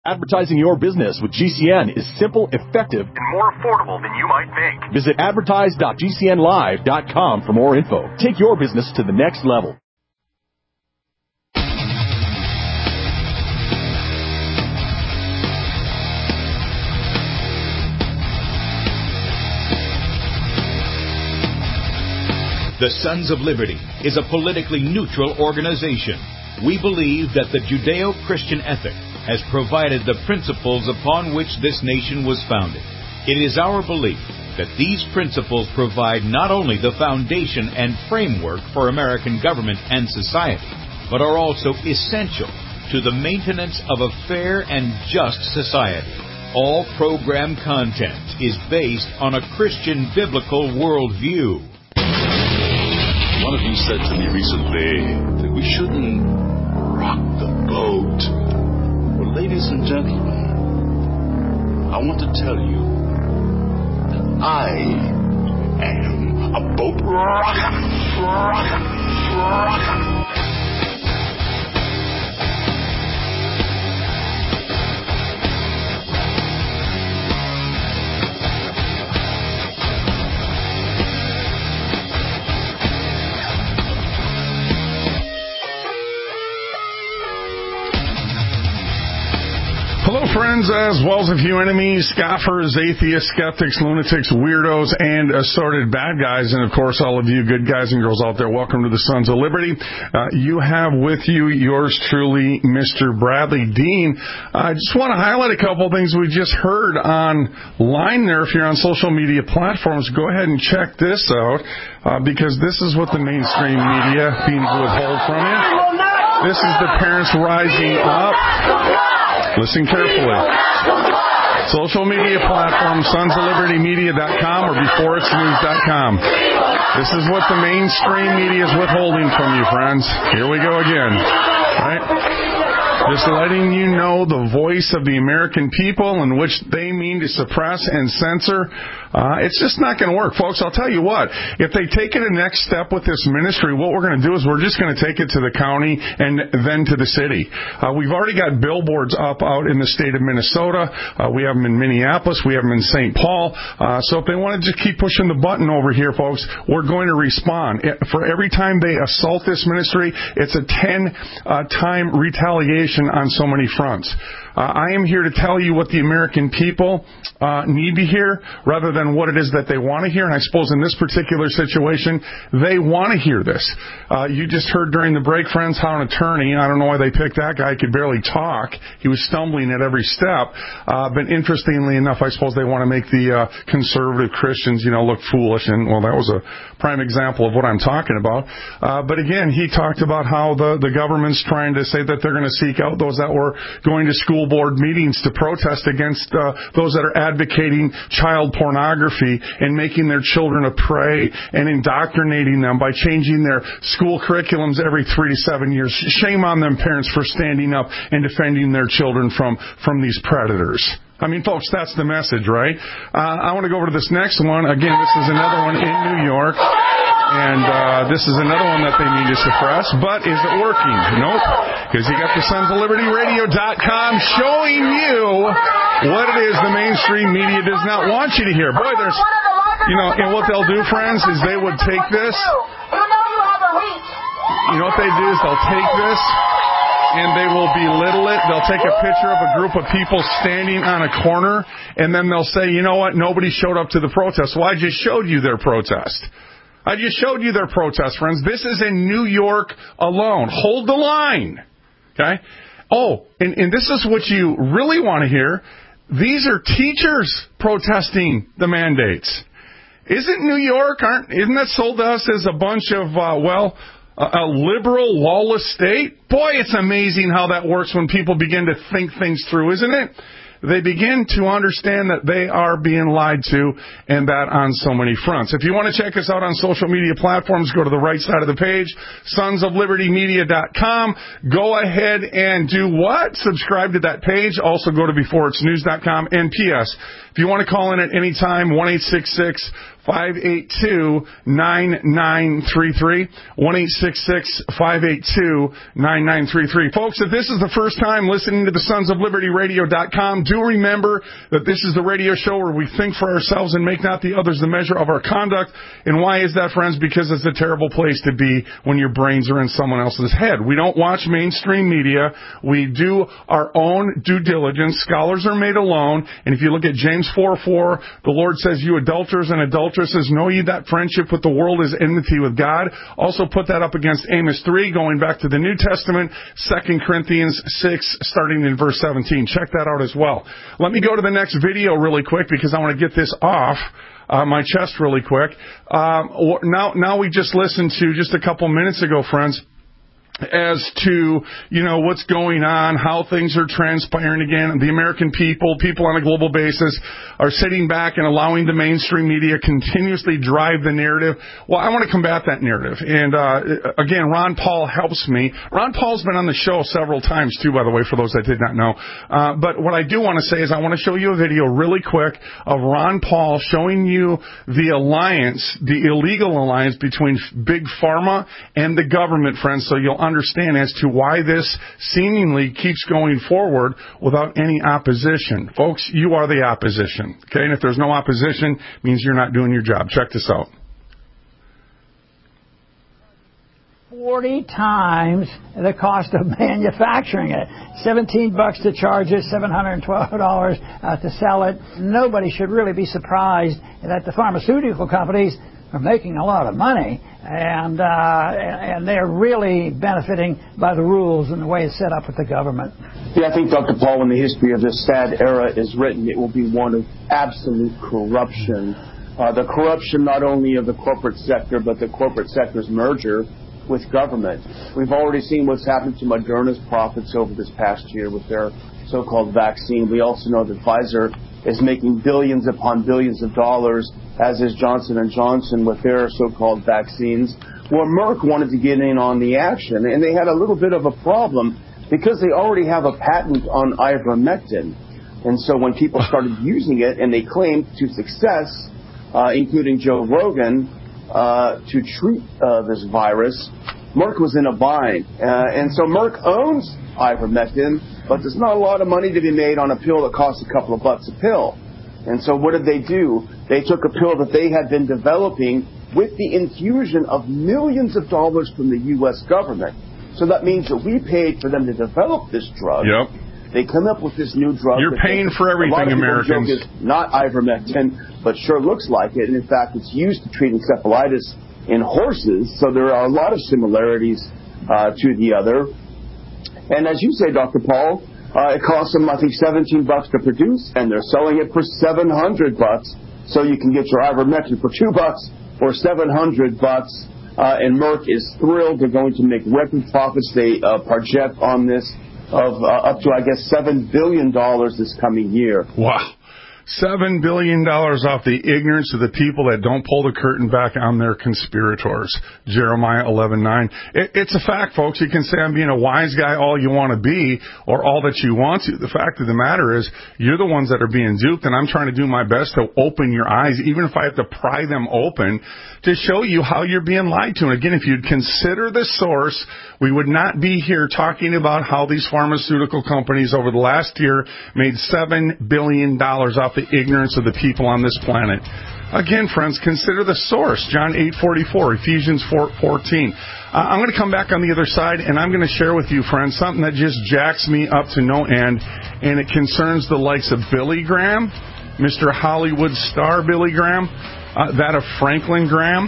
Advertising your business with GCN is simple, effective, and more affordable than you might think. Visit advertise.gcnlive.com for more info. Take your business to the next level. The Sons of Liberty is a politically neutral organization. We believe that the Judeo-Christian ethic has provided the principles upon which this nation was founded. It is our belief that these principles provide not only the foundation and framework for American government and society, but are also essential to the maintenance of a fair and just society. All program content is based on a Christian biblical worldview. One of you said to me recently that we shouldn't rock the boat. Well, ladies and gentlemen, I want to tell you that I am a boat rocker. Hello, friends, as well as a few enemies, scoffers, atheists, skeptics, lunatics, weirdos, and assorted bad guys. And, of course, all of you good guys and girls out there, welcome to the Sons of Liberty. You have with you yours truly, Mr. Bradley Dean. I just want to highlight a couple of things we just heard online there. If you're on social media platforms, go ahead and check this out, because this is what the mainstream media seems to withhold from you. This is the parents rising up. Listen carefully. Social media platform, sonsoflibertymedia.com or beforeitsnews.com. This is what the mainstream media is withholding from you, friends. Here we go again. Right? Just letting you know the voice of the American people in which they mean to suppress and censor. It's just not going to work. Folks, I'll tell you what. If they take it a next step with this ministry, what we're going to do is we're just going to take it to the county and then to the city. We've already got billboards up out in the state of Minnesota. We have them in Minneapolis. We have them in St. Paul. So if they want to just keep pushing the button over here, folks, we're going to respond. For every time they assault this ministry, it's a 10-time retaliation on so many fronts. I am here to tell you what the American people need to hear rather than what it is that they want to hear. And I suppose in this particular situation, they want to hear this. You just heard during the break, friends, how an attorney, I don't know why they picked that guy, could barely talk. He was stumbling at every step. But interestingly enough, I suppose they want to make the conservative Christians, look foolish. And, well, that was a prime example of what I'm talking about. But again, he talked about how the government's trying to say that they're going to seek out those that were going to school board meetings to protest against those that are advocating child pornography and making their children a prey and indoctrinating them by changing their school curriculums every 3 to 7 years. Shame on them parents for standing up and defending their children from these predators. I mean, folks, that's the message, right? I want to go over to this next one. Again, this is another one in New York. And this is another one that they need to suppress. But is it working? Nope. Because you got the sonsoflibertyradio.com showing you what it is the mainstream media does not want you to hear. Boy, there's, and what they'll do, friends, is they would take this. You know what they do is they'll take this and they will belittle it. They'll take a picture of a group of people standing on a corner, and then they'll say, you know what, nobody showed up to the protest. Well, I just showed you their protest. I just showed you their protest, friends. This is in New York alone. Hold the line. Okay? Oh, and this is what you really want to hear. These are teachers protesting the mandates. Isn't New York, isn't that sold to us as a bunch of, a liberal, lawless state? Boy, it's amazing how that works when people begin to think things through, isn't it? They begin to understand that they are being lied to, and that on so many fronts. If you want to check us out on social media platforms, go to the right side of the page, sonsoflibertymedia.com. Go ahead and do what? Subscribe to that page. Also go to beforeitsnews.com. And P.S., if you want to call in at any time, 1-866 582-9933, 1-866-582-9933. Folks, if this is the first time listening to the Sons of Liberty Radio.com, do remember that this is the radio show where we think for ourselves and make not the others the measure of our conduct. And why is that, friends? Because it's a terrible place to be when your brains are in someone else's head. We don't watch mainstream media. We do our own due diligence. Scholars are made alone. And if you look at James 4:4, the Lord says, you adulterers and adulteresses, know ye that friendship with the world is enmity with God. Also put that up against Amos 3, going back to the New Testament, 2 Corinthians 6, starting in verse 17. Check that out as well. Let me go to the next video really quick because I want to get this off my chest really quick. Now we just listened to, just a couple minutes ago, friends, as to, what's going on, how things are transpiring again. The American people on a global basis, are sitting back and allowing the mainstream media continuously drive the narrative. Well, I want to combat that narrative. And, again, Ron Paul helps me. Ron Paul's been on the show several times, too, by the way, for those that did not know. But what I do want to say is I want to show you a video really quick of Ron Paul showing you the alliance, the illegal alliance between Big Pharma and the government, friends, so you'll understand as to why this seemingly keeps going forward without any opposition. Folks, you are the opposition. Okay, and if there's no opposition, it means you're not doing your job. Check this out. 40 times the cost of manufacturing it. $17 to charge it, $712 to sell it. Nobody should really be surprised that the pharmaceutical companies are making a lot of money, and they're really benefiting by the rules and the way it's set up with the government. Yeah, I think, Dr. Paul, when the history of this sad era is written, it will be one of absolute corruption. The corruption not only of the corporate sector, but the corporate sector's merger with government. We've already seen what's happened to Moderna's profits over this past year with their so-called vaccine. We also know that Pfizer is making billions upon billions of dollars, as is Johnson & Johnson with their so-called vaccines. Well, Merck wanted to get in on the action, and they had a little bit of a problem because they already have a patent on ivermectin. And so when people started using it, and they claimed to success, including Joe Rogan, to treat this virus, Merck was in a bind. And so Merck owns ivermectin, but there's not a lot of money to be made on a pill that costs a couple of bucks a pill. And so what did they do? They took a pill that they had been developing with the infusion of millions of dollars from the U.S. government. So that means that we paid for them to develop this drug. Yep. They come up with this new drug. You're paying for everything, Americans. A lot of people joke it's not ivermectin, but sure looks like it. And in fact, it's used to treat encephalitis in horses. So there are a lot of similarities to the other. And as you say, Dr. Paul, it costs them, I think, $17 to produce, and they're selling it for $700. So you can get your ivermectin for $2 or $700. And Merck is thrilled. They're going to make record profits. They project on this of up to, I guess, $7 billion this coming year. Wow. $7 billion off the ignorance of the people that don't pull the curtain back on their conspirators. Jeremiah 11:9. It's a fact, folks. You can say I'm being a wise guy all you want to be or all that you want to. The fact of the matter is you're the ones that are being duped, and I'm trying to do my best to open your eyes, even if I have to pry them open, to show you how you're being lied to. And again, if you'd consider the source, we would not be here talking about how these pharmaceutical companies over the last year made $7 billion off the ignorance of the people on this planet. Again, friends, consider the source. John 8:44, Ephesians 4:14. I'm going to come back on the other side, and I'm going to share with you, friends, something that just jacks me up to no end, and it concerns the likes of Billy Graham, Mr. Hollywood star Billy Graham, that of Franklin Graham,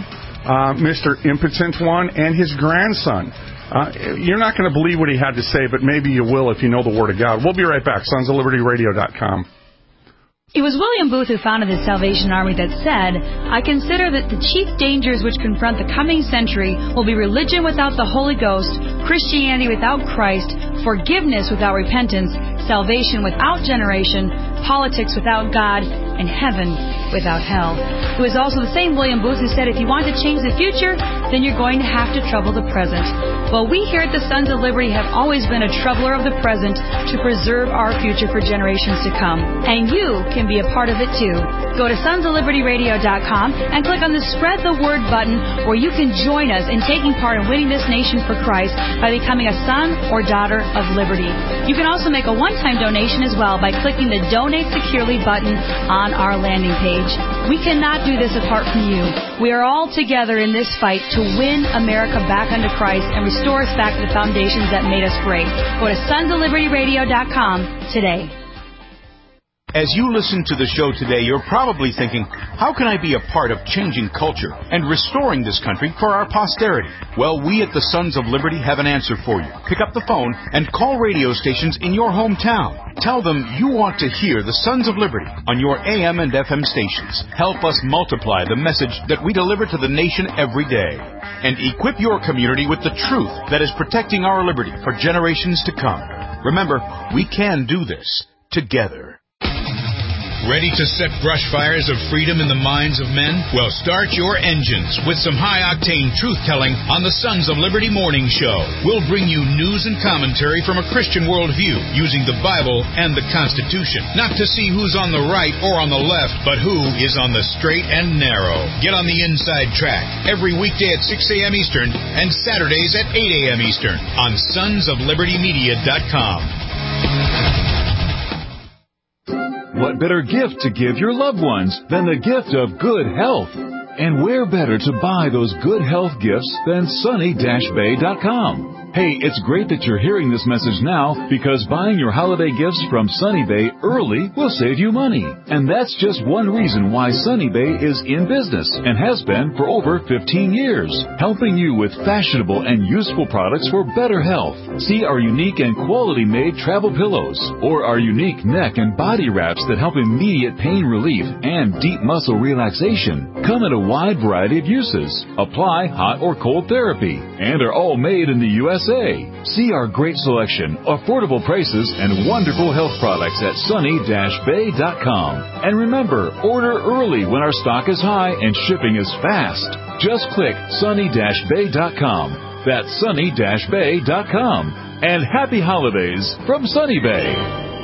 Mr. Impotent One, and his grandson. You're not going to believe what he had to say, but maybe you will if you know the Word of God. We'll be right back. SonsOfLibertyRadio.com. It was William Booth who founded the Salvation Army that said, "I consider that the chief dangers which confront the coming century will be religion without the Holy Ghost, Christianity without Christ, forgiveness without repentance, salvation without generation, politics without God, and heaven without hell. It was also the same William Booth who said, if you want to change the future, then you're going to have to trouble the present. Well, we here at the Sons of Liberty have always been a troubler of the present to preserve our future for generations to come. And you can be a part of it too. Go to sonsoflibertyradio.com and click on the Spread the Word button, where you can join us in taking part in winning this nation for Christ by becoming a son or daughter of liberty. You can also make a one-time donation as well by clicking the Donate Securely button on our landing page. We cannot do this apart from you. We are all together in this fight to win America back unto Christ and restore us back to the foundations that made us great. Go to sonsoflibertyradio.com today. As you listen to the show today, you're probably thinking, how can I be a part of changing culture and restoring this country for our posterity? Well, we at the Sons of Liberty have an answer for you. Pick up the phone and call radio stations in your hometown. Tell them you want to hear the Sons of Liberty on your AM and FM stations. Help us multiply the message that we deliver to the nation every day. And equip your community with the truth that is protecting our liberty for generations to come. Remember, we can do this together. Ready to set brush fires of freedom in the minds of men? Well, start your engines with some high-octane truth-telling on the Sons of Liberty Morning Show. We'll bring you news and commentary from a Christian worldview using the Bible and the Constitution. Not to see who's on the right or on the left, but who is on the straight and narrow. Get on the inside track every weekday at 6 a.m. Eastern and Saturdays at 8 a.m. Eastern on sonsoflibertymedia.com. What better gift to give your loved ones than the gift of good health? And where better to buy those good health gifts than sunny-bay.com? Hey, it's great that you're hearing this message now, because buying your holiday gifts from Sunny Bay early will save you money. And that's just one reason why Sunny Bay is in business and has been for over 15 years, helping you with fashionable and useful products for better health. See our unique and quality-made travel pillows, or our unique neck and body wraps that help immediate pain relief and deep muscle relaxation. Come in a wide variety of uses, apply hot or cold therapy, and are all made in the USA. See our great selection, affordable prices, and wonderful health products at sunny-bay.com. And remember, order early when our stock is high and shipping is fast. Just click sunny-bay.com. That's sunny-bay.com. And happy holidays from Sunny Bay.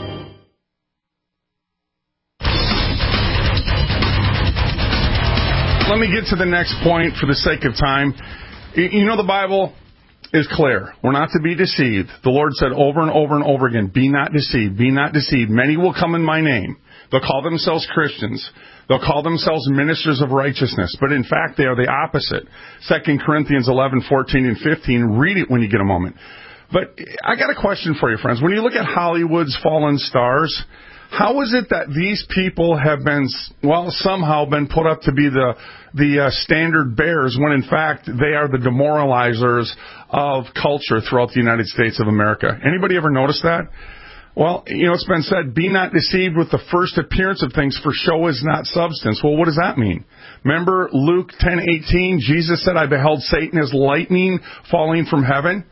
Let me get to the next point for the sake of time. You know, the Bible is clear. We're not to be deceived. The Lord said over and over and over again, be not deceived, be not deceived. Many will come in my name. They'll call themselves Christians. They'll call themselves ministers of righteousness. But in fact, they are the opposite. 2 Corinthians 11, 14, and 15. Read it when you get a moment. But I got a question for you, friends. When you look at Hollywood's fallen stars, how is it that these people have been, somehow been put up to be the standard bearers when, in fact, they are the demoralizers of culture throughout the United States of America? Anybody ever notice that? Well, it's been said, be not deceived with the first appearance of things, for show is not substance. Well, what does that mean? Remember Luke 10:18, Jesus said, I beheld Satan as lightning falling from heaven.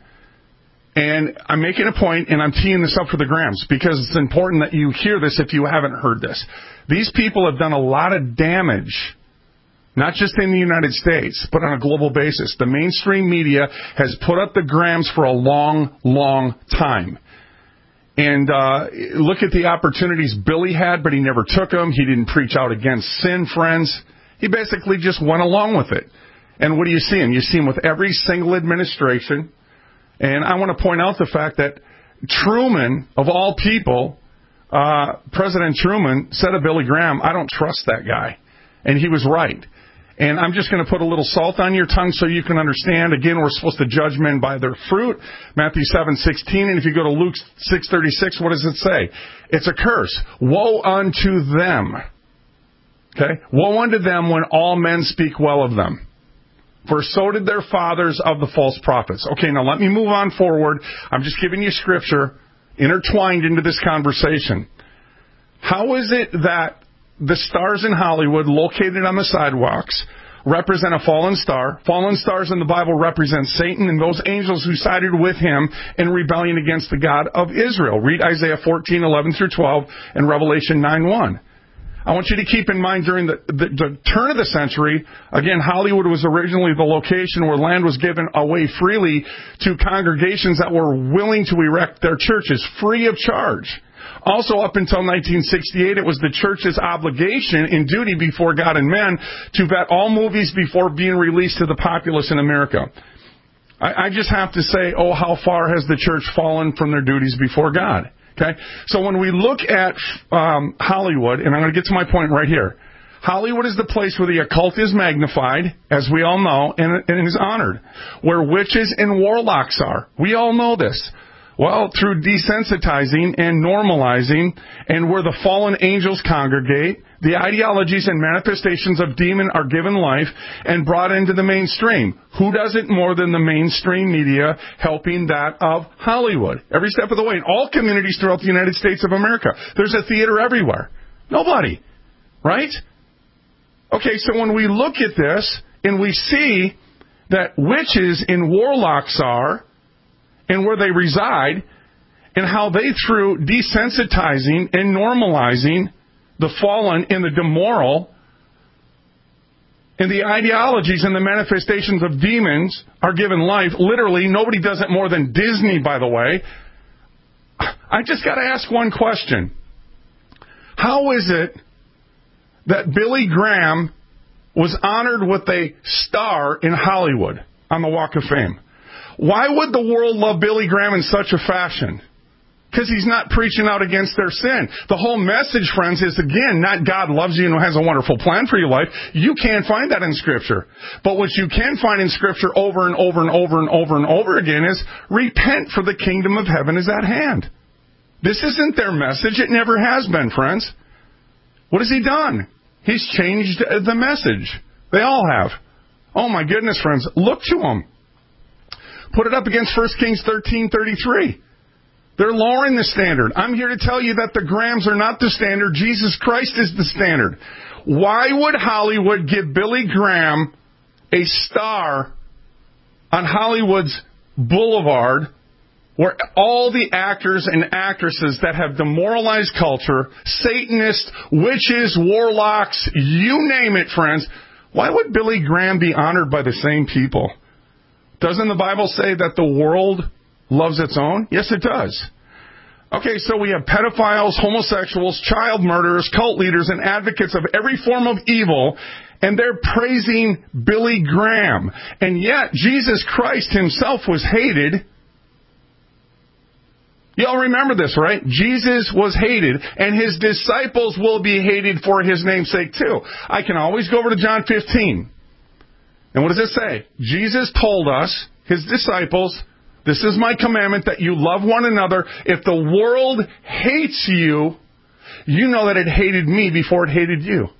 And I'm making a point, and I'm teeing this up for the Grams, because it's important that you hear this if you haven't heard this. These people have done a lot of damage, not just in the United States, but on a global basis. The mainstream media has put up the Grams for a long, long time. And look at the opportunities Billy had, but he never took them. He didn't preach out against sin, friends. He basically just went along with it. And what do you see him? You see him with every single administration. And I want to point out the fact that Truman, of all people, President Truman said of Billy Graham, I don't trust that guy. And he was right. And I'm just going to put a little salt on your tongue so you can understand. Again, we're supposed to judge men by their fruit. Matthew 7:16. And if you go to Luke 6:36, what does it say? It's a curse. Woe unto them. Okay? Woe unto them when all men speak well of them. For so did their fathers of the false prophets. Okay, now let me move on forward. I'm just giving you scripture intertwined into this conversation. How is it that the stars in Hollywood located on the sidewalks represent a fallen star? Fallen stars in the Bible represent Satan and those angels who sided with him in rebellion against the God of Israel. Read Isaiah 14:11 through 12 and Revelation 9:1. I want you to keep in mind during the turn of the century, again, Hollywood was originally the location where land was given away freely to congregations that were willing to erect their churches free of charge. Also, up until 1968, it was the church's obligation and duty before God and men to vet all movies before being released to the populace in America. I just have to say, oh, how far has the church fallen from their duties before God? Okay? So when we look at Hollywood, and I'm going to get to my point right here. Hollywood is the place where the occult is magnified, as we all know, and is honored. Where witches and warlocks are. We all know this. Well, through desensitizing and normalizing, and where the fallen angels congregate, the ideologies and manifestations of demon are given life and brought into the mainstream. Who does it more than the mainstream media helping that of Hollywood? Every step of the way. In all communities throughout the United States of America. There's a theater everywhere. Nobody. Right? Okay, so when we look at this and we see that witches and warlocks are, and where they reside, and how they, through desensitizing and normalizing the fallen and the immoral, and the ideologies and the manifestations of demons are given life. Literally, nobody does it more than Disney, by the way. I just got to ask one question. How is it that Billy Graham was honored with a star in Hollywood on the Walk of Fame? Why would the world love Billy Graham in such a fashion? Because he's not preaching out against their sin. The whole message, friends, is, again, not God loves you and has a wonderful plan for your life. You can't find that in Scripture. But what you can find in Scripture over and over and over and over and over again is, repent, for the kingdom of heaven is at hand. This isn't their message. It never has been, friends. What has he done? He's changed the message. They all have. Oh, my goodness, friends. Look to him. Put it up against 1 Kings 13:33. They're lowering the standard. I'm here to tell you that the Grahams are not the standard. Jesus Christ is the standard. Why would Hollywood give Billy Graham a star on Hollywood's boulevard where all the actors and actresses that have demoralized culture, Satanists, witches, warlocks, you name it, friends, why would Billy Graham be honored by the same people? Doesn't the Bible say that the world loves its own? Yes, it does. Okay, so we have pedophiles, homosexuals, child murderers, cult leaders, and advocates of every form of evil, and they're praising Billy Graham. And yet, Jesus Christ himself was hated. Y'all remember this, right? Jesus was hated, and his disciples will be hated for his name's sake too. I can always go over to John 15. And what does it say? Jesus told us, his disciples, this is my commandment, that you love one another. If the world hates you, you know that it hated me before it hated you.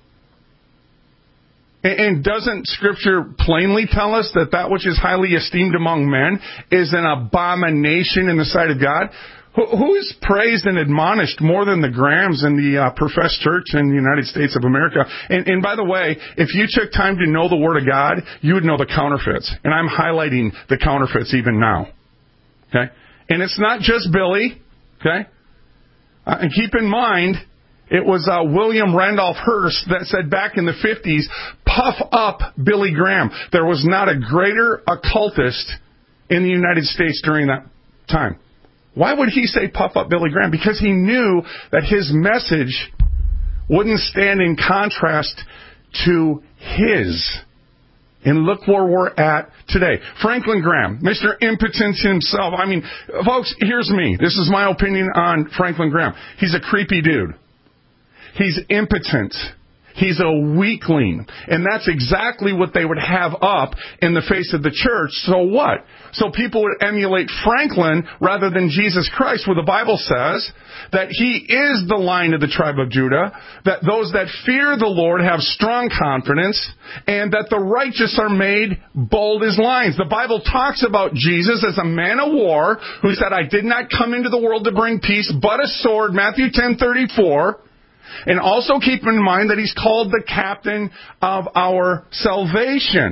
And doesn't Scripture plainly tell us that that which is highly esteemed among men is an abomination in the sight of God? Who is praised and admonished more than the Grahams in the professed church in the United States of America? And by the way, if you took time to know the Word of God, you would know the counterfeits. And I'm highlighting the counterfeits even now. Okay? And it's not just Billy. Okay? And keep in mind, it was William Randolph Hearst that said back in the 50s, puff up Billy Graham. There was not a greater occultist in the United States during that time. Why would he say puff up Billy Graham? Because he knew that his message wouldn't stand in contrast to his. And look where we're at today. Franklin Graham, Mr. Impotence himself. I mean, folks, here's me. This is my opinion on Franklin Graham. He's a creepy dude. He's impotent. He's a weakling. And that's exactly what they would have up in the face of the church. So what? So people would emulate Franklin rather than Jesus Christ, where the Bible says that he is the Lion of the tribe of Judah, that those that fear the Lord have strong confidence, and that the righteous are made bold as lions. The Bible talks about Jesus as a man of war who said, I did not come into the world to bring peace, but a sword, Matthew 10:34. And also keep in mind that he's called the captain of our salvation.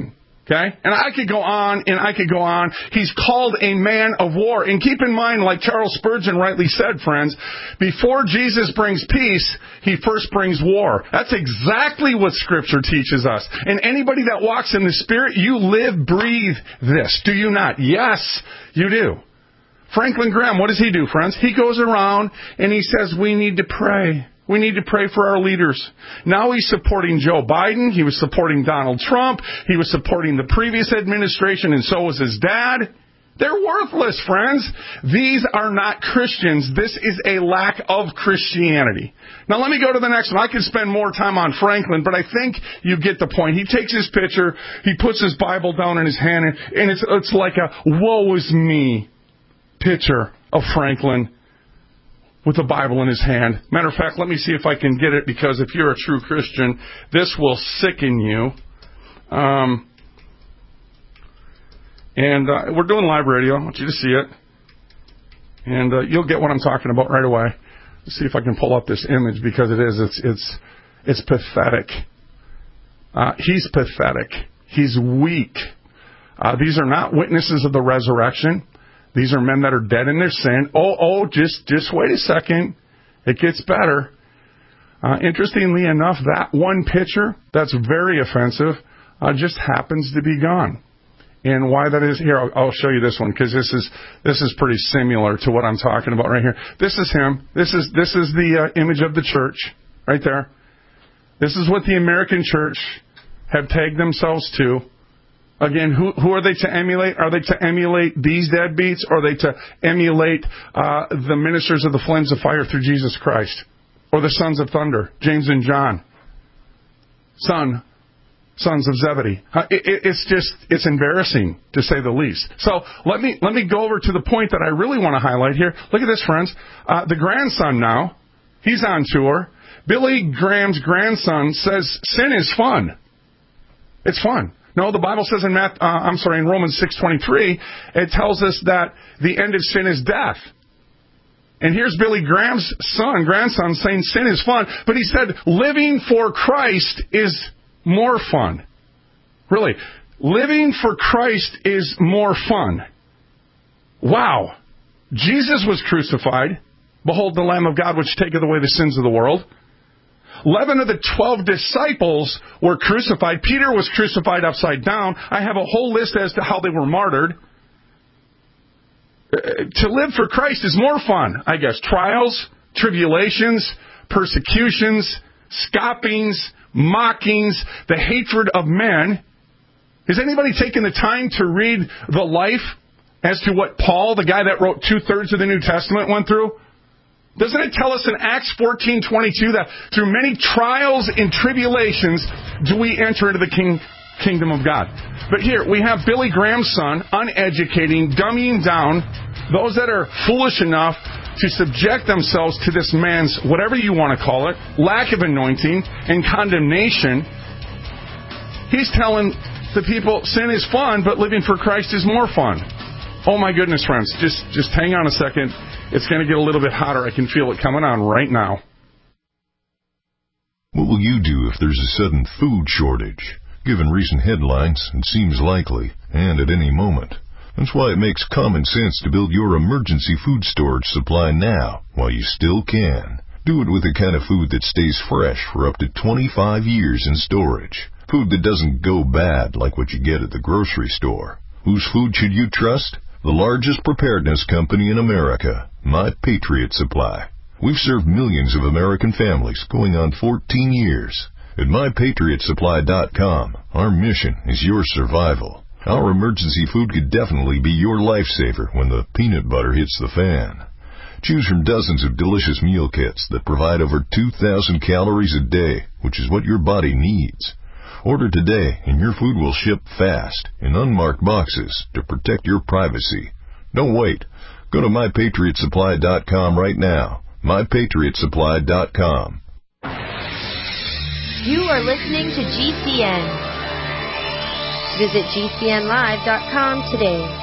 Okay? And I could go on and I could go on. He's called a man of war. And keep in mind, like Charles Spurgeon rightly said, friends, before Jesus brings peace, he first brings war. That's exactly what Scripture teaches us. And anybody that walks in the Spirit, you live, breathe this. Do you not? Yes, you do. Franklin Graham, what does he do, friends? He goes around and he says, we need to pray. We need to pray for our leaders. Now he's supporting Joe Biden. He was supporting Donald Trump. He was supporting the previous administration, and so was his dad. They're worthless, friends. These are not Christians. This is a lack of Christianity. Now let me go to the next one. I could spend more time on Franklin, but I think you get the point. He takes his picture, he puts his Bible down in his hand, and it's like a woe is me picture of Franklin with the Bible in his hand. Matter of fact, let me see if I can get it, because if you're a true Christian, this will sicken you. We're doing live radio. I want you to see it. And you'll get what I'm talking about right away. Let's see if I can pull up this image, because it's pathetic. He's pathetic. He's weak. These are not witnesses of the resurrection. These are men that are dead in their sin. Just wait a second. It gets better. Interestingly enough, that one picture that's very offensive just happens to be gone. And why that is, here, I'll show you this one, because this is pretty similar to what I'm talking about right here. This is him. This is the image of the church right there. This is what the American church have tagged themselves to. Again, who are they to emulate? Are they to emulate these deadbeats, or are they to emulate the ministers of the flames of fire through Jesus Christ? Or the sons of thunder, James and John? Sons of Zebedee. It's embarrassing, to say the least. So let me go over to the point that I really want to highlight here. Look at this, friends. The grandson now, he's on tour. Billy Graham's grandson says sin is fun. It's fun. No, the Bible says in Romans 6:23, it tells us that the end of sin is death. And here's Billy Graham's grandson saying sin is fun, but he said living for Christ is more fun. Really, living for Christ is more fun. Wow. Jesus was crucified. Behold the Lamb of God which taketh away the sins of the world. 11 of the 12 disciples were crucified. Peter was crucified upside down. I have a whole list as to how they were martyred. To live for Christ is more fun, I guess. Trials, tribulations, persecutions, scoffings, mockings, the hatred of men. Has anybody taken the time to read the life as to what Paul, the guy that wrote 2/3 of the New Testament, went through? Doesn't it tell us in Acts 14:22 that through many trials and tribulations do we enter into the kingdom of God? But here we have Billy Graham's son, uneducating, dummying down those that are foolish enough to subject themselves to this man's, whatever you want to call it, lack of anointing and condemnation. He's telling the people sin is fun, but living for Christ is more fun. Oh my goodness, friends. Just hang on a second. It's going to get a little bit hotter. I can feel it coming on right now. What will you do if there's a sudden food shortage? Given recent headlines, it seems likely, and at any moment. That's why it makes common sense to build your emergency food storage supply now, while you still can. Do it with the kind of food that stays fresh for up to 25 years in storage. Food that doesn't go bad like what you get at the grocery store. Whose food should you trust? The largest preparedness company in America, My Patriot Supply. We've served millions of American families going on 14 years. At MyPatriotSupply.com, our mission is your survival. Our emergency food could definitely be your lifesaver when the peanut butter hits the fan. Choose from dozens of delicious meal kits that provide over 2,000 calories a day, which is what your body needs. Order today and your food will ship fast in unmarked boxes to protect your privacy. Don't wait. Go to MyPatriotSupply.com right now. MyPatriotSupply.com. You are listening to GCN. Visit GCNlive.com today.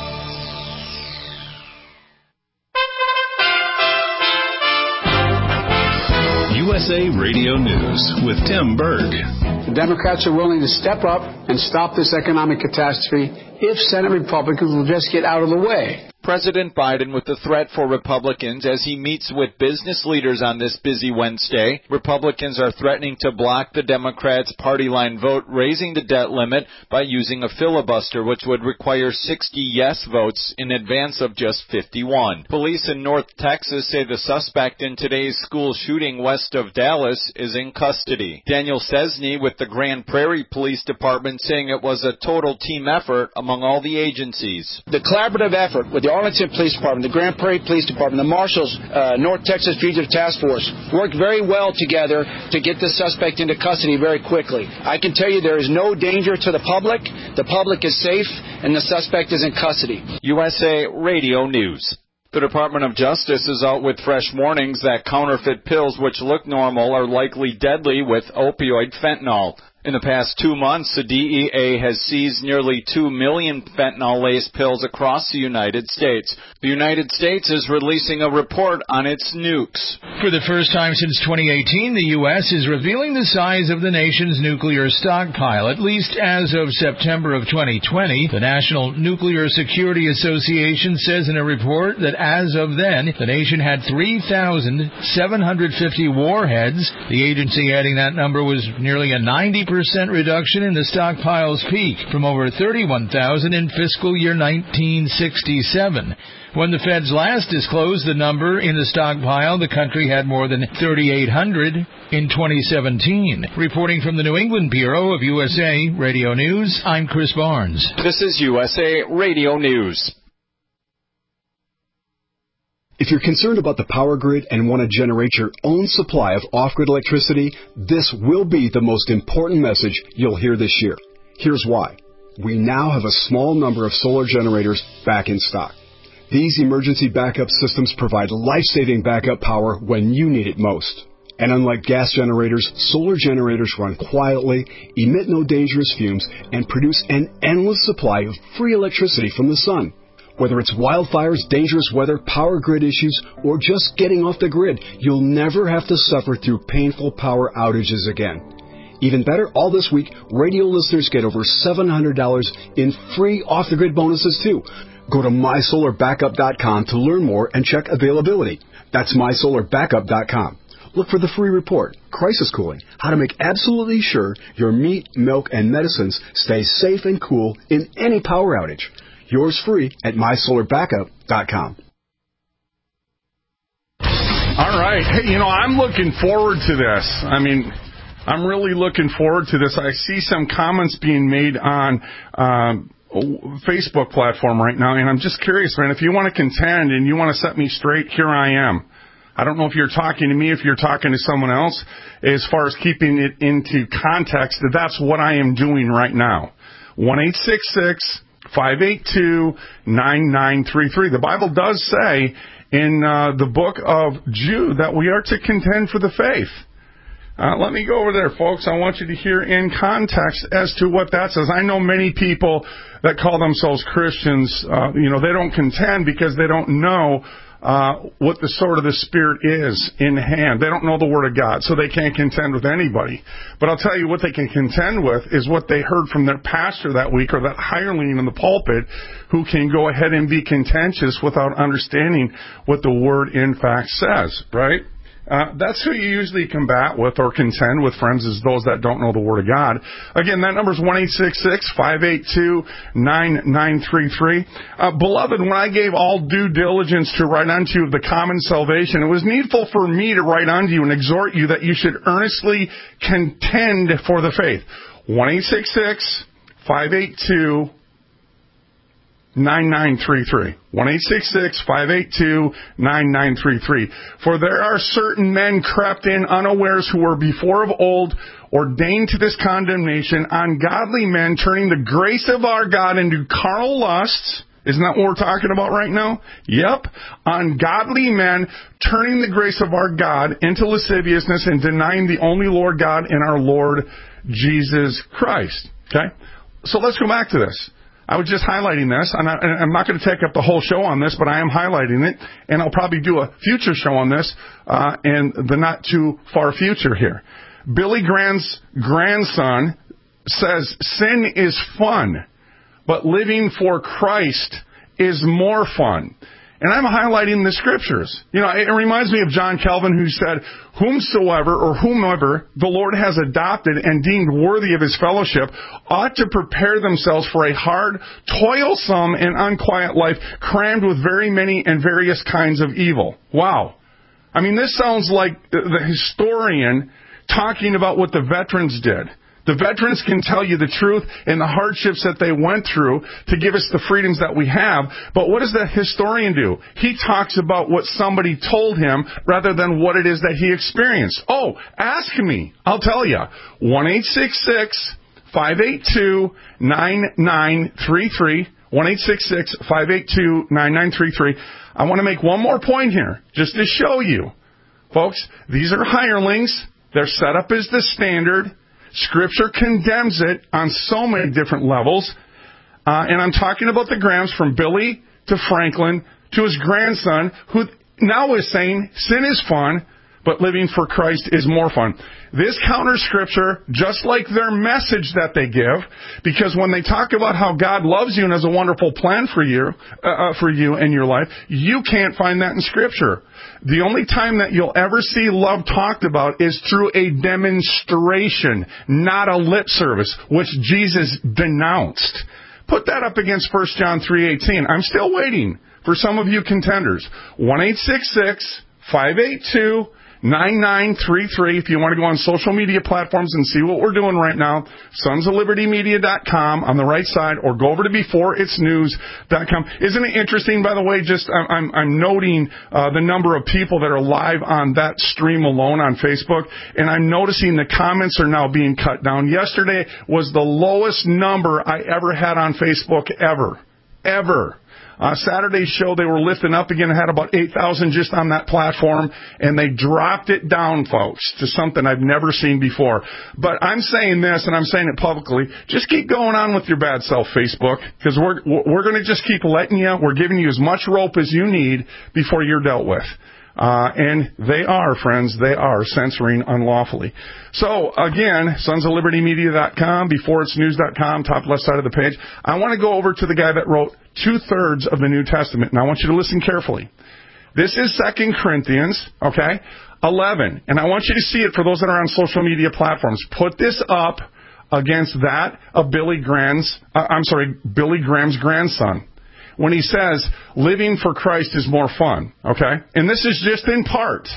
USA Radio News with Tim Berg. The Democrats are willing to step up and stop this economic catastrophe if Senate Republicans will just get out of the way. President Biden with the threat for Republicans as he meets with business leaders on this busy Wednesday. Republicans are threatening to block the Democrats' party line vote raising the debt limit by using a filibuster, which would require 60 yes votes in advance of just 51. Police in North Texas say the suspect in today's school shooting west of Dallas is in custody. Daniel Cesny with the Grand Prairie Police Department saying it was a total team effort among all the agencies. The collaborative effort with the Arlington Police Department, the Grand Prairie Police Department, the Marshals, North Texas Fugitive Task Force worked very well together to get the suspect into custody very quickly. I can tell you there is no danger to the public is safe, and the suspect is in custody. USA Radio News. The Department of Justice is out with fresh warnings that counterfeit pills which look normal are likely deadly with opioid fentanyl. In the past 2 months, the DEA has seized nearly 2 million fentanyl-laced pills across the United States. The United States is releasing a report on its nukes. For the first time since 2018, the U.S. is revealing the size of the nation's nuclear stockpile, at least as of September of 2020. The National Nuclear Security Association says in a report that as of then, the nation had 3,750 warheads. The agency adding that number was nearly a 90% reduction in the stockpile's peak from over 31,000 in fiscal year 1967. When the feds last disclosed the number in the stockpile, the country had more than 3,800 in 2017. Reporting from the New England Bureau of USA Radio News, I'm Chris Barnes. This is USA Radio News. If you're concerned about the power grid and want to generate your own supply of off-grid electricity, this will be the most important message you'll hear this year. Here's why. We now have a small number of solar generators back in stock. These emergency backup systems provide life-saving backup power when you need it most. And unlike gas generators, solar generators run quietly, emit no dangerous fumes, and produce an endless supply of free electricity from the sun. Whether it's wildfires, dangerous weather, power grid issues, or just getting off the grid, you'll never have to suffer through painful power outages again. Even better, all this week, radio listeners get over $700 in free off-the-grid bonuses, too. Go to MySolarBackup.com to learn more and check availability. That's MySolarBackup.com. Look for the free report, Crisis Cooling, how to make absolutely sure your meat, milk, and medicines stay safe and cool in any power outage. Yours free at MySolarBackup.com. All right. Hey, I'm looking forward to this. I'm really looking forward to this. I see some comments being made on Facebook platform right now, and I'm just curious, man, if you want to contend and you want to set me straight, here I am. I don't know if you're talking to me, if you're talking to someone else, as far as keeping it into context, that's what I am doing right now. 1-866-582-9933. The Bible does say in the book of Jude that we are to contend for the faith. Let me go over there, folks. I want you to hear in context as to what that says. I know many people that call themselves Christians, they don't contend because they don't know what the sword of the Spirit is in hand. They don't know the Word of God, so they can't contend with anybody. But I'll tell you what they can contend with is what they heard from their pastor that week or that hireling in the pulpit who can go ahead and be contentious without understanding what the Word in fact says, right? That's who you usually combat with or contend with, friends, is those that don't know the Word of God. Again, that number is 1-866-582-9933. Beloved, when I gave all due diligence to write unto you of the common salvation, it was needful for me to write unto you and exhort you that you should earnestly contend for the faith. 1-866-582-9933. 1-866-582-9933. For there are certain men crept in unawares who were before of old ordained to this condemnation, ungodly men turning the grace of our God into carnal lusts. Isn't that what we're talking about right now? Yep. Ungodly men turning the grace of our God into lasciviousness and denying the only Lord God and our Lord Jesus Christ. Okay? So let's go back to this. I was just highlighting this, and I'm not going to take up the whole show on this, but I am highlighting it, and I'll probably do a future show on this in the not too far future here. Billy Graham's grandson says sin is fun, but living for Christ is more fun. And I'm highlighting the scriptures. You know, it reminds me of John Calvin, who said, whomever the Lord has adopted and deemed worthy of his fellowship ought to prepare themselves for a hard, toilsome, and unquiet life, crammed with very many and various kinds of evil. Wow. I mean, this sounds like the historian talking about what the veterans did. The veterans can tell you the truth and the hardships that they went through to give us the freedoms that we have. But what does the historian do? He talks about what somebody told him rather than what it is that he experienc't. Oh, ask me. I'll tell you. 1-866-582-9933. 1-866-582-9933. I want to make one more point here, just to show you. Folks, these are hirelings. Their setup is the standard. Scripture condemns it on so many different levels. And I'm talking about the Grahams, from Billy to Franklin to his grandson, who now is saying sin is fun, but living for Christ is more fun. This counters Scripture, just like their message that they give, because when they talk about how God loves you and has a wonderful plan for you and your life, you can't find that in Scripture. The only time that you'll ever see love talked about is through a demonstration, not a lip service, which Jesus denounced. Put that up against 1 John 3:18. I'm still waiting for some of you contenders. 1-866-582-9933. If you want to go on social media platforms and see what we're doing right now, sonsoflibertymedia.com on the right side, or go over to beforeitsnews.com. Isn't it interesting, by the way, just I'm noting the number of people that are live on that stream alone on Facebook, and I'm noticing the comments are now being cut down. Yesterday was the lowest number I ever had on Facebook ever. Saturday's show, they were lifting up again. Had about 8,000 just on that platform, and they dropped it down, folks, to something I've never seen before. But I'm saying this, and I'm saying it publicly, just keep going on with your bad self, Facebook, because we're going to just keep letting you, we're giving you as much rope as you need before you're dealt with. And they are, friends, they are censoring unlawfully. So, again, sonsoflibertymedia.com, beforeitsnews.com, top left side of the page. I want to go over to the guy that wrote 2/3 of the New Testament, and I want you to listen carefully. This is 2 Corinthians, 11, and I want you to see it for those that are on social media platforms. Put this up against that of Billy Graham's grandson, when he says, living for Christ is more fun, And this is just in part,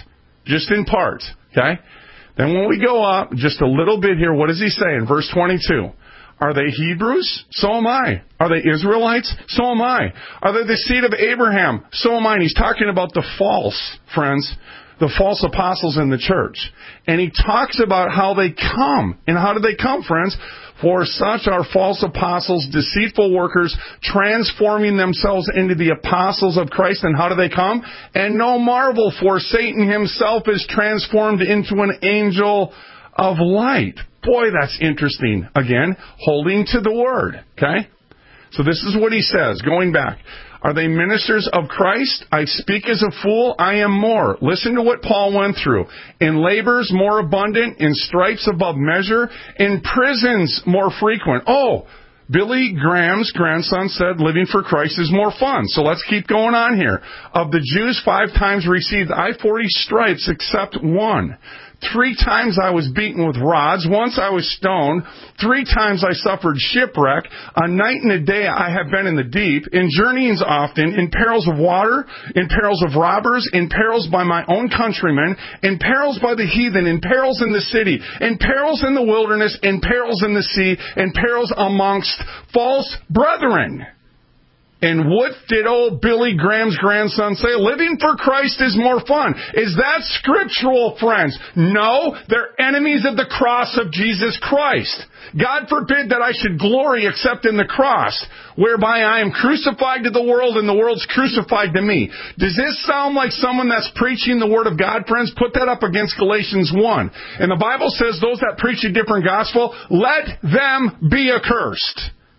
Then when we go up just a little bit here, what does he say in verse 22? Are they Hebrews? So am I. Are they Israelites? So am I. Are they the seed of Abraham? So am I. And he's talking about the false, friends, the false apostles in the church. And he talks about how they come. And how do they come, friends? For such are false apostles, deceitful workers, transforming themselves into the apostles of Christ. And how do they come? And no marvel, for Satan himself is transformed into an angel of light. Boy, that's interesting. Again, holding to the word. So this is what he says, going back. Are they ministers of Christ? I speak as a fool. I am more. Listen to what Paul went through. In labors more abundant, in stripes above measure, in prisons more frequent. Oh, Billy Graham's grandson said living for Christ is more fun. So let's keep going on here. Of the Jews, 5 times received I 40 stripes except one. 3 times I was beaten with rods. Once I was stoned. 3 times I suffered shipwreck. A night and a day I have been in the deep. In journeyings often. In perils of water. In perils of robbers. In perils by my own countrymen. In perils by the heathen. In perils in the city. In perils in the wilderness. In perils in the sea. In perils amongst false brethren. And what did old Billy Graham's grandson say? Living for Christ is more fun. Is that scriptural, friends? No, they're enemies of the cross of Jesus Christ. God forbid that I should glory except in the cross, whereby I am crucified to the world and the world's crucified to me. Does this sound like someone that's preaching the Word of God, friends? Put that up against Galatians 1. And the Bible says those that preach a different gospel, let them be accursed.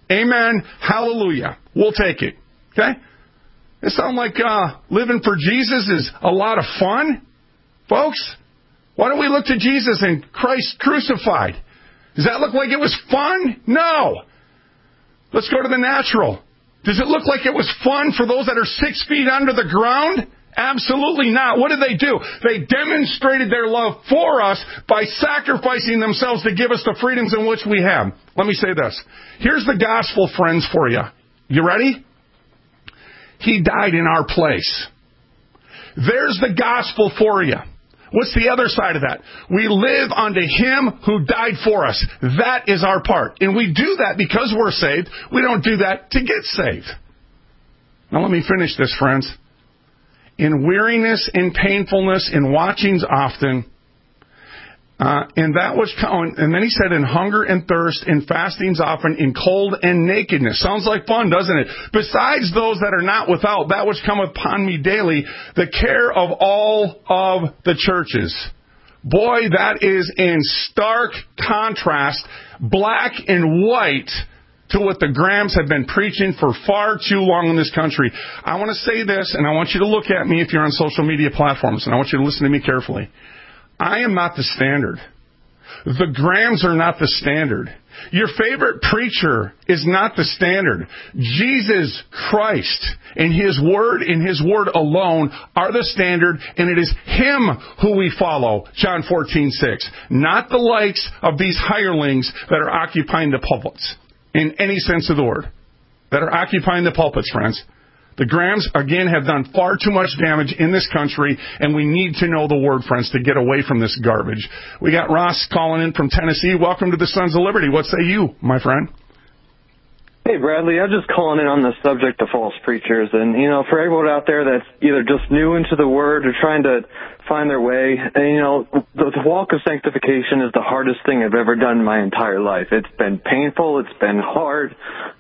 Amen. Hallelujah. We'll take it. Okay? It sounds like living for Jesus is a lot of fun, folks. Why don't we look to Jesus and Christ crucified? Does that look like it was fun? No. Let's go to the natural. Does it look like it was fun for those that are 6 feet under the ground? Absolutely not. What did they do? They demonstrated their love for us by sacrificing themselves to give us the freedoms in which we have. Let me say this. Here's the gospel, friends, for you. You ready? He died in our place. There's the gospel for you. What's the other side of that? We live unto Him who died for us. That is our part. And we do that because we're saved. We don't do that to get saved. Now let me finish this, friends. In weariness, in painfulness, in watchings often, and then he said, in hunger and thirst, in fastings often, in cold and nakedness. Sounds like fun, doesn't it? Besides those that are not without, that which cometh upon me daily, the care of all of the churches. Boy, that is in stark contrast, black and white, to what the Grahams have been preaching for far too long in this country. I want to say this, and I want you to look at me if you're on social media platforms, and I want you to listen to me carefully. I am not the standard. The Grahams are not the standard. Your favorite preacher is not the standard. Jesus Christ and His Word and His Word alone are the standard, and it is Him who we follow, John 14:6. Not the likes of these hirelings that are occupying the pulpits, in any sense of the word, that are occupying the pulpits, friends. The Grahams, again, have done far too much damage in this country, and we need to know the Word, friends, to get away from this garbage. We got Ross calling in from Tennessee. Welcome to the Sons of Liberty. What say you, my friend? Hey, Bradley, I'm just calling in on the subject of false preachers. And, for everyone out there that's either just new into the Word or trying to find their way, and, the walk of sanctification is the hardest thing I've ever done in my entire life. It's been painful. It's been hard.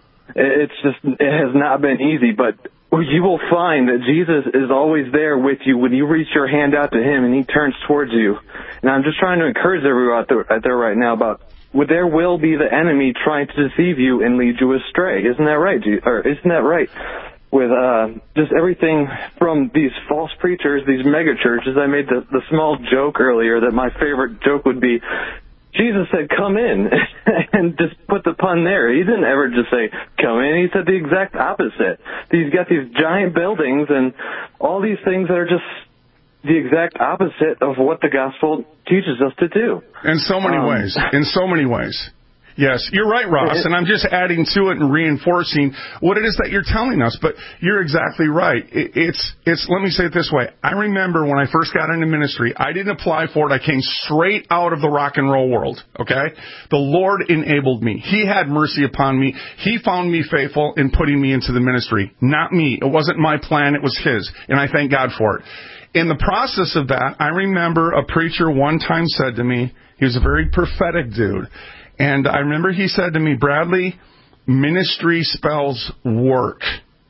It has not been easy, but you will find that Jesus is always there with you when you reach your hand out to Him and He turns towards you. And I'm just trying to encourage everyone out there right now about there will be the enemy trying to deceive you and lead you astray. Isn't that right? Isn't that right? With just everything from these false preachers, these mega churches. I made the small joke earlier that my favorite joke would be, Jesus said, come in, and just put the pun there. He didn't ever just say, come in. He said the exact opposite. He's got these giant buildings and all these things that are just the exact opposite of what the gospel teaches us to do. In so many ways. In so many ways. Yes, you're right, Ross, and I'm just adding to it and reinforcing what it is that you're telling us, but you're exactly right. It's let me say it this way. I remember when I first got into ministry, I didn't apply for it. I came straight out of the rock and roll world, okay? The Lord enabled me. He had mercy upon me. He found me faithful in putting me into the ministry, not me. It wasn't my plan. It was His, and I thank God for it. In the process of that, I remember a preacher one time said to me, he was a very prophetic dude, and I remember he said to me, Bradley, ministry spells work.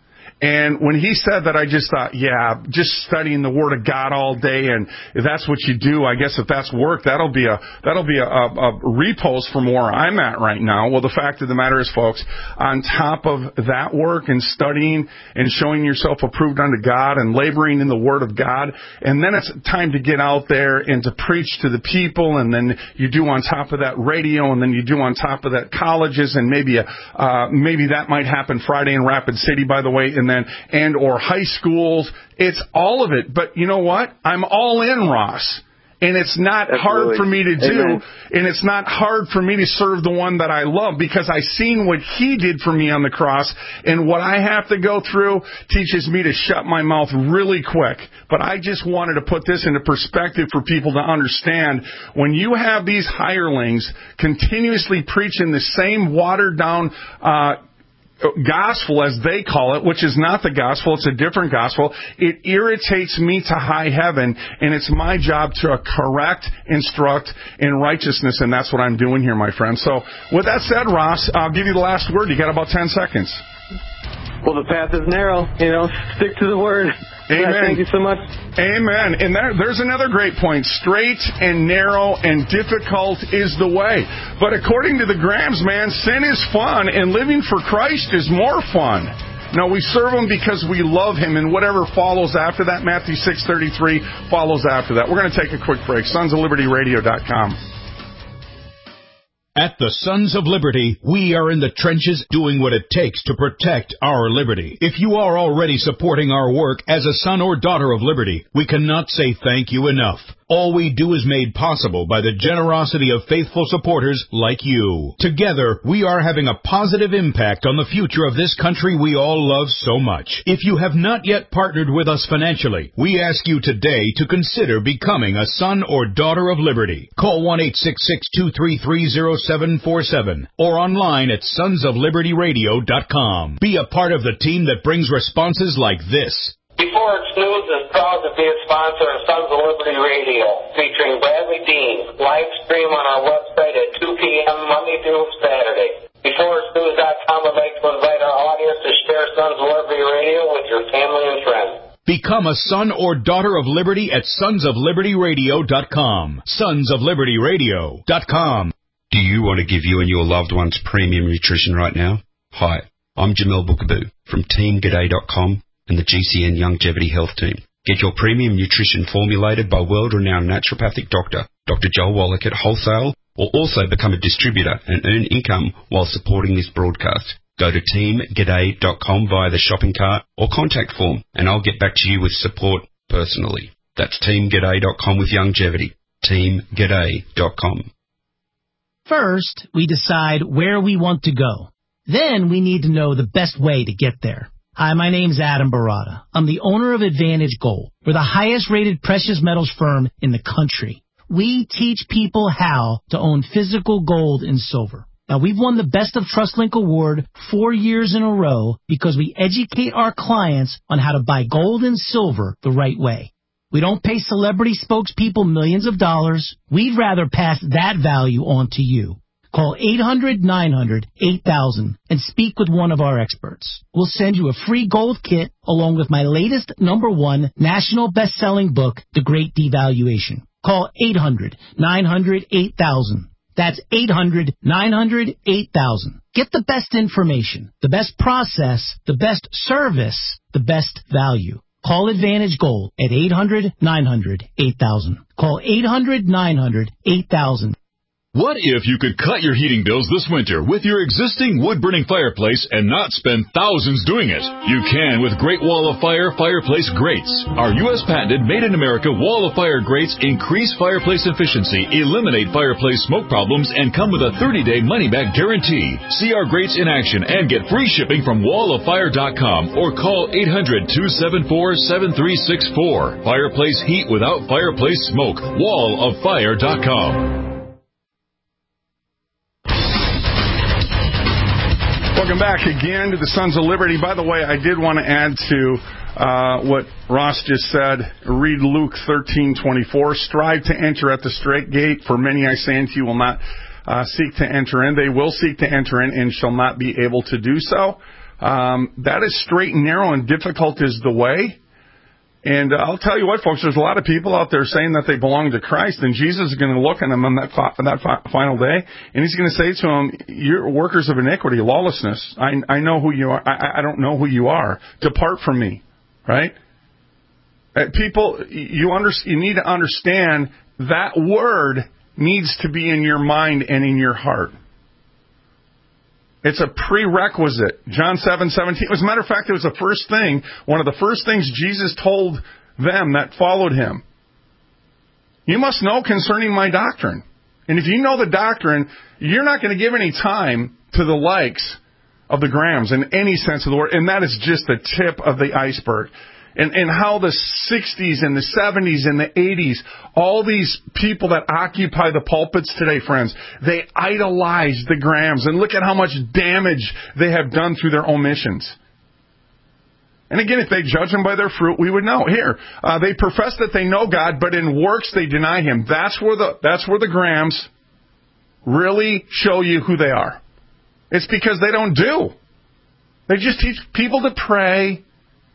And when he said that, I just thought, yeah, just studying the Word of God all day, and if that's what you do, I guess if that's work, that'll be a repost from where I'm at right now. Well, the fact of the matter is, folks, on top of that work and studying and showing yourself approved unto God and laboring in the Word of God, and then it's time to get out there and to preach to the people, and then you do on top of that radio, and then you do on top of that colleges, and maybe that might happen Friday in Rapid City, by the way, and or high schools. It's all of it. But you know what? I'm all in, Ross. And it's not hard for me to do. Amen. And it's not hard for me to serve the one that I love, because I've seen what He did for me on the cross. And what I have to go through teaches me to shut my mouth really quick. But I just wanted to put this into perspective for people to understand. When you have these hirelings continuously preaching the same watered down gospel, as they call it, which is not the gospel, it's a different gospel, it irritates me to high heaven, and it's my job to correct, instruct in righteousness, and that's what I'm doing here, my friend. So with that said, Ross, I'll give you the last word. You got about 10 seconds. Well, the path is narrow, stick to the Word. Amen. Thank you so much. Amen. And there's another great point. Straight and narrow and difficult is the way. But according to the Grahams, man, sin is fun, and living for Christ is more fun. No, we serve Him because we love Him, and whatever follows after that, Matthew 6:33, follows after that. We're going to take a quick break. SonsOfLibertyRadio.com. At the Sons of Liberty, we are in the trenches doing what it takes to protect our liberty. If you are already supporting our work as a son or daughter of liberty, we cannot say thank you enough. All we do is made possible by the generosity of faithful supporters like you. Together, we are having a positive impact on the future of this country we all love so much. If you have not yet partnered with us financially, we ask you today to consider becoming a son or daughter of liberty. Call 1-866-233-0747 or online at sonsoflibertyradio.com. Be a part of the team that brings responses like this. Before It's News is proud to be a sponsor of Sons of Liberty Radio, featuring Bradley Dean, live stream on our website at 2 p.m. Monday through Saturday. BeforeIt'sNews.com would like to invite our audience to share Sons of Liberty Radio with your family and friends. Become a son or daughter of liberty at sonsoflibertyradio.com. Sonsoflibertyradio.com. Do you want to give you and your loved ones premium nutrition right now? Hi, I'm Jamel Bookaboo from TeamGaday.com and the GCN Longevity Health Team. Get your premium nutrition formulated by world-renowned naturopathic doctor, Dr. Joel Wallach at wholesale, or also become a distributor and earn income while supporting this broadcast. Go to teamgaday.com via the shopping cart or contact form, and I'll get back to you with support personally. That's teamgaday.com with longevity. teamgaday.com. First, we decide where we want to go. Then we need to know the best way to get there. Hi, my name's Adam Barada. I'm the owner of Advantage Gold. We're the highest-rated precious metals firm in the country. We teach people how to own physical gold and silver. Now, we've won the Best of TrustLink Award 4 years in a row because we educate our clients on how to buy gold and silver the right way. We don't pay celebrity spokespeople millions of dollars. We'd rather pass that value on to you. Call 800-900-8000 and speak with one of our experts. We'll send you a free gold kit along with my latest #1 national best-selling book, The Great Devaluation. Call 800-900-8000. That's 800-900-8000. Get the best information, the best process, the best service, the best value. Call Advantage Gold at 800-900-8000. Call 800-900-8000. What if you could cut your heating bills this winter with your existing wood-burning fireplace and not spend thousands doing it? You can with Great Wall of Fire fireplace grates. Our U.S. patented made-in-America Wall of Fire grates increase fireplace efficiency, eliminate fireplace smoke problems, and come with a 30-day money-back guarantee. See our grates in action and get free shipping from walloffire.com or call 800-274-7364. Fireplace heat without fireplace smoke. walloffire.com. Welcome back again to the Sons of Liberty. By the way, I did want to add to what Ross just said. Read Luke 13:24. Strive to enter at the straight gate, for many I say unto you will not seek to enter in. They will seek to enter in and shall not be able to do so. That is straight and narrow, and difficult is the way. And I'll tell you what, folks, there's a lot of people out there saying that they belong to Christ, and Jesus is going to look at them on that final day, and he's going to say to them, you're workers of iniquity, lawlessness. I know who you are. I don't know who you are. Depart from me, right? People, you need to understand that word needs to be in your mind and in your heart. It's a prerequisite. John 7:17. As a matter of fact, it was the first thing, one of the first things Jesus told them that followed him. You must know concerning my doctrine. And if you know the doctrine, you're not going to give any time to the likes of the Grahams in any sense of the word. And that is just the tip of the iceberg. And how the 60s and the 70s and the 80s, all these people that occupy the pulpits today, friends, they idolize the Grahams. And look at how much damage they have done through their omissions. And again, if they judge them by their fruit, we would know. Here, they profess that they know God, but in works they deny Him. That's where the Grahams really show you who they are. It's because they don't do. They just teach people to pray.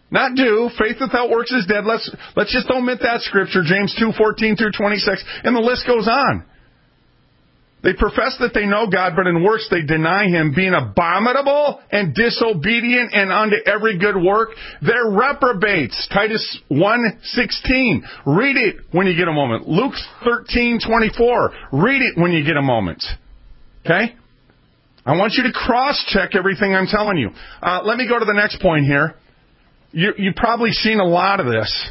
Not do. Faith without works is dead. Let's just omit that scripture, James 2:14 through 26, and the list goes on. They profess that they know God, but in works they deny Him, being abominable and disobedient and unto every good work. They're reprobates. Titus 1:16. Read it when you get a moment. Luke 13:24. Read it when you get a moment. Okay? I want you to cross-check everything I'm telling you. Let me go to the next point here. You've probably seen a lot of this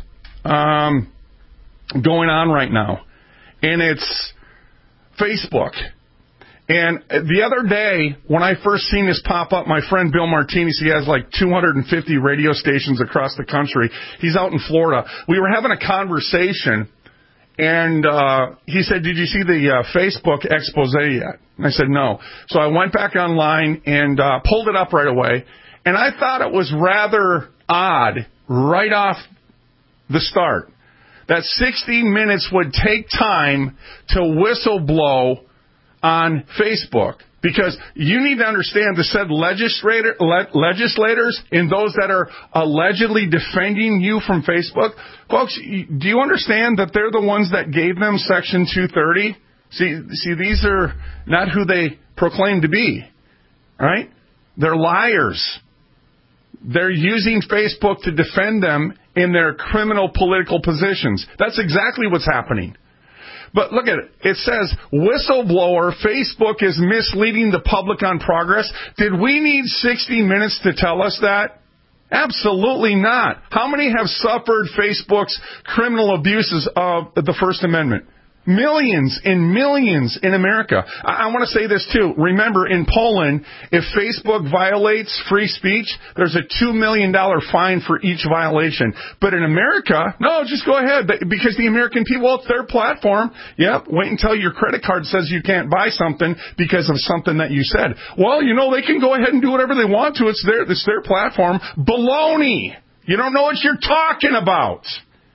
going on right now. And it's Facebook. And the other day, when I first seen this pop up, my friend Bill Martinez, he has like 250 radio stations across the country. He's out in Florida. We were having a conversation, and he said, did you see the Facebook expose yet? And I said, no. So I went back online and pulled it up right away. And I thought it was rather odd right off the start that 60 Minutes would take time to whistleblow on Facebook. Because you need to understand the said legislators and those that are allegedly defending you from Facebook. Folks, do you understand that they're the ones that gave them Section 230? See, these are not who they proclaim to be. Right? They're liars. They're using Facebook to defend them in their criminal political positions. That's exactly what's happening. But look at it. It says, whistleblower, Facebook is misleading the public on progress. Did we need 60 Minutes to tell us that? Absolutely not. How many have suffered Facebook's criminal abuses of the First Amendment? Millions and millions in America. I want to say this too. Remember, in Poland, if Facebook violates free speech, there's a $2 million fine for each violation. But in America, no, just go ahead. Because the American people, well, it's their platform. Yep, wait until your credit card says you can't buy something because of something that you said. Well, they can go ahead and do whatever they want to. It's their platform. Baloney. You don't know what you're talking about.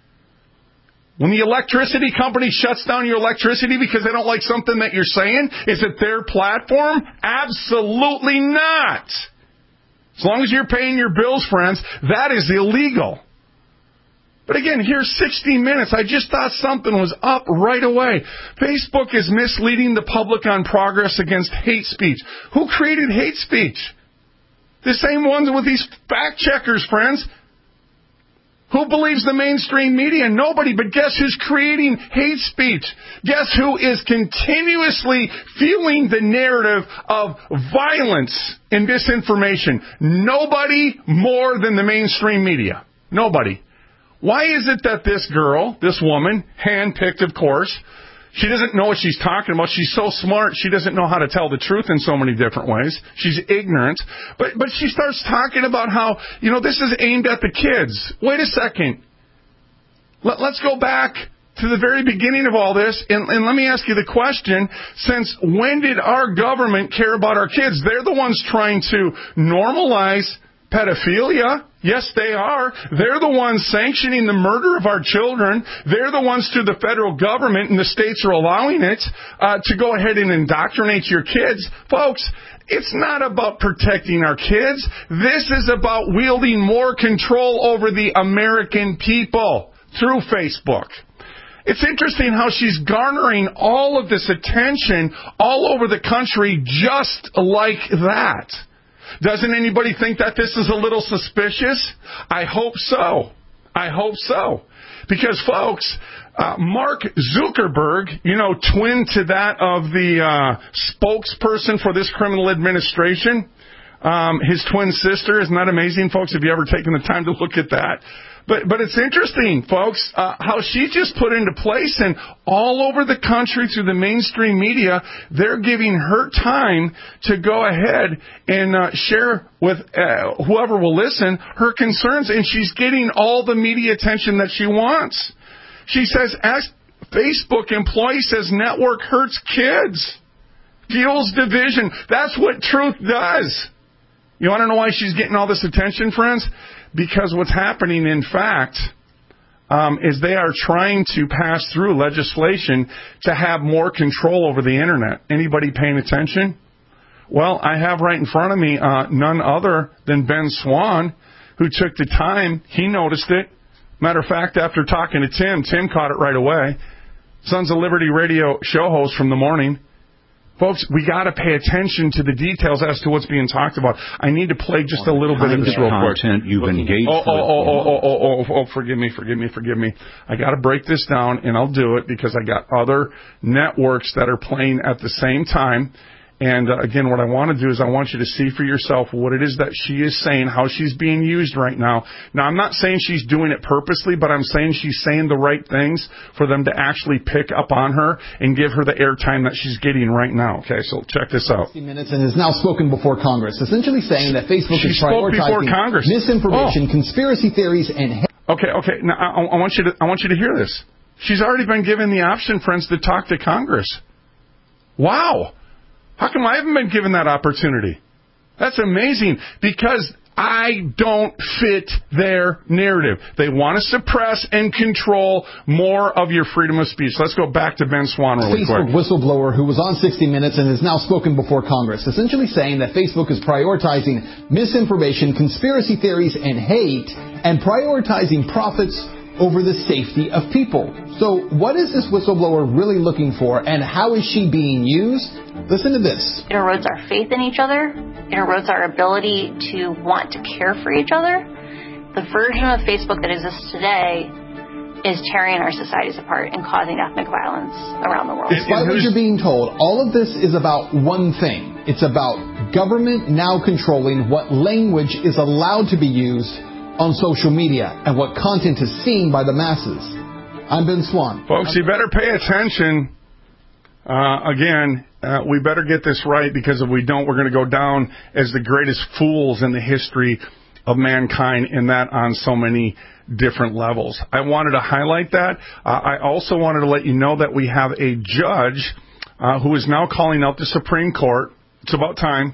When the electricity company shuts down your electricity because they don't like something that you're saying, is it their platform? Absolutely not. As long as you're paying your bills, friends, that is illegal. But again, here's 60 Minutes. I just thought something was up right away. Facebook is misleading the public on progress against hate speech. Who created hate speech? The same ones with these fact checkers, friends. Who believes the mainstream media? Nobody. But guess who's creating hate speech? Guess who is continuously fueling the narrative of violence and disinformation? Nobody more than the mainstream media. Nobody. Why is it that this girl, this woman, handpicked, of course, she doesn't know what she's talking about. She's so smart, she doesn't know how to tell the truth in so many different ways. She's ignorant. But she starts talking about how, this is aimed at the kids. Wait a second. Let's go back to the very beginning of all this, and let me ask you the question, since when did our government care about our kids? They're the ones trying to normalize pedophilia. Yes, they are. They're the ones sanctioning the murder of our children. They're the ones through the federal government, and the states are allowing it, to go ahead and indoctrinate your kids. Folks, it's not about protecting our kids. This is about wielding more control over the American people through Facebook. It's interesting how she's garnering all of this attention all over the country just like that. Doesn't anybody think that this is a little suspicious? I hope so. I hope so. Because, folks, Mark Zuckerberg, twin to that of the spokesperson for this criminal administration, his twin sister. Isn't that amazing, folks? Have you ever taken the time to look at that? But it's interesting, folks, how she just put into place, and all over the country through the mainstream media, they're giving her time to go ahead and share with whoever will listen her concerns, and she's getting all the media attention that she wants. She says, ask Facebook employee says network hurts kids, fuels division. That's what truth does. You want to know why she's getting all this attention, friends? Because what's happening, in fact, is they are trying to pass through legislation to have more control over the Internet. Anybody paying attention? Well, I have right in front of me none other than Ben Swann, who took the time. He noticed it. Matter of fact, after talking to Tim caught it right away. Sons of Liberty radio show host from the morning. Folks, we got to pay attention to the details as to what's being talked about. I need to play just a little bit of this real quick. You've engaged forgive me. I got to break this down, and I'll do it because I got other networks that are playing at the same time. And, again, what I want to do is I want you to see for yourself what it is that she is saying, how she's being used right now. Now, I'm not saying she's doing it purposely, but I'm saying she's saying the right things for them to actually pick up on her and give her the airtime that she's getting right now. Okay, so check this out. 60 Minutes and has now spoken before Congress, essentially saying that Facebook is prioritizing misinformation, conspiracy theories, and... Okay. Now, I want you to hear this. She's already been given the option, friends, to talk to Congress. Wow. How come I haven't been given that opportunity? That's amazing, because I don't fit their narrative. They want to suppress and control more of your freedom of speech. Let's go back to Ben Swan really quick. Facebook whistleblower who was on 60 Minutes and has now spoken before Congress, essentially saying that Facebook is prioritizing misinformation, conspiracy theories, and hate, and prioritizing profits over the safety of people. So what is this whistleblower really looking for, and how is she being used? Listen to this. It erodes our faith in each other. It erodes our ability to want to care for each other. The version of Facebook that exists today is tearing our societies apart and causing ethnic violence around the world. Despite what you're being told, all of this is about one thing. It's about government now controlling what language is allowed to be used on social media and what content is seen by the masses. I'm Ben Swan. Folks, you better pay attention. We better get this right, because if we don't, we're going to go down as the greatest fools in the history of mankind, and that on so many different levels. I wanted to highlight that. I also wanted to let you know that we have a judge who is now calling out the Supreme Court. It's about time.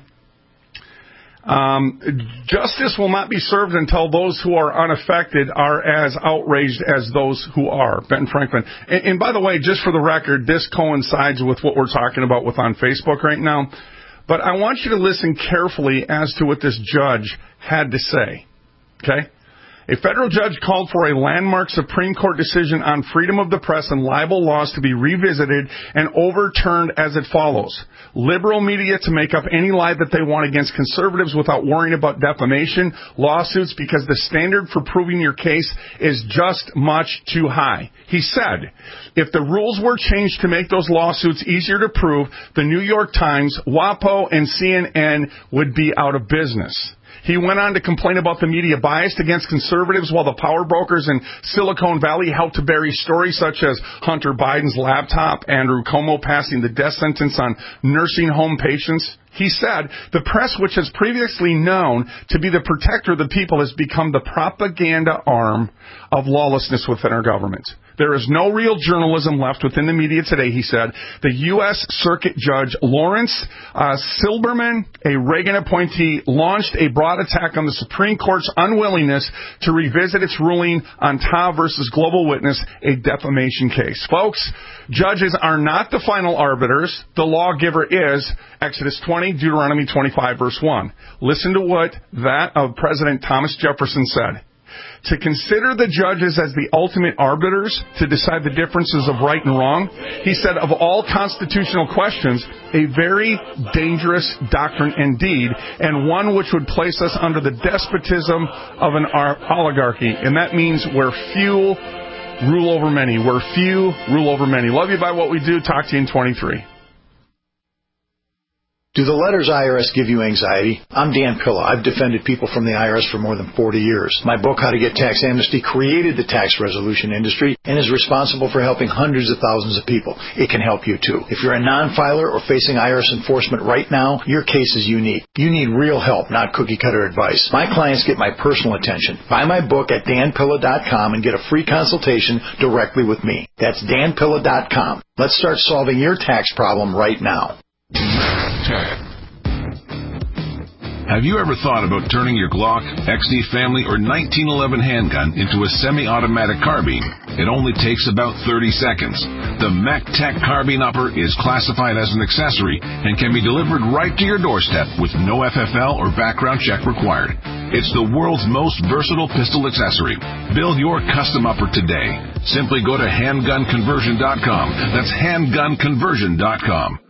Justice will not be served until those who are unaffected are as outraged as those who are. Ben Franklin. And by the way, just for the record, this coincides with what we're talking about with on Facebook right now. But I want you to listen carefully as to what this judge had to say. Okay? A federal judge called for a landmark Supreme Court decision on freedom of the press and libel laws to be revisited and overturned as it follows. Liberal media to make up any lie that they want against conservatives without worrying about defamation, lawsuits, because the standard for proving your case is just much too high. He said, if the rules were changed to make those lawsuits easier to prove, the New York Times, WAPO, and CNN would be out of business. He went on to complain about the media biased against conservatives while the power brokers in Silicon Valley helped to bury stories such as Hunter Biden's laptop, Andrew Cuomo passing the death sentence on nursing home patients. He said, the press, which has previously known to be the protector of the people, has become the propaganda arm of lawlessness within our government. There is no real journalism left within the media today, he said. The U.S. Circuit Judge Lawrence Silberman, a Reagan appointee, launched a broad attack on the Supreme Court's unwillingness to revisit its ruling on Tao versus Global Witness, a defamation case. Folks, judges are not the final arbiters. The lawgiver is. Exodus 20, Deuteronomy 25, verse 1. Listen to what that of President Thomas Jefferson said. To consider the judges as the ultimate arbiters to decide the differences of right and wrong, he said, of all constitutional questions, a very dangerous doctrine indeed, and one which would place us under the despotism of an oligarchy. And that means where few rule over many. Where few rule over many. Love you by what we do. Talk to you in 23. Do the letters IRS give you anxiety? I'm Dan Pilla. I've defended people from the IRS for more than 40 years. My book, How to Get Tax Amnesty, created the tax resolution industry and is responsible for helping hundreds of thousands of people. It can help you too. If you're a non-filer or facing IRS enforcement right now, your case is unique. You need real help, not cookie-cutter advice. My clients get my personal attention. Buy my book at danpilla.com and get a free consultation directly with me. That's danpilla.com. Let's start solving your tax problem right now. Have you ever thought about turning your Glock, XD Family, or 1911 handgun into a semi-automatic carbine? It only takes about 30 seconds. The MacTac Carbine Upper is classified as an accessory and can be delivered right to your doorstep with no FFL or background check required. It's the world's most versatile pistol accessory. Build your custom upper today. Simply go to handgunconversion.com. That's handgunconversion.com.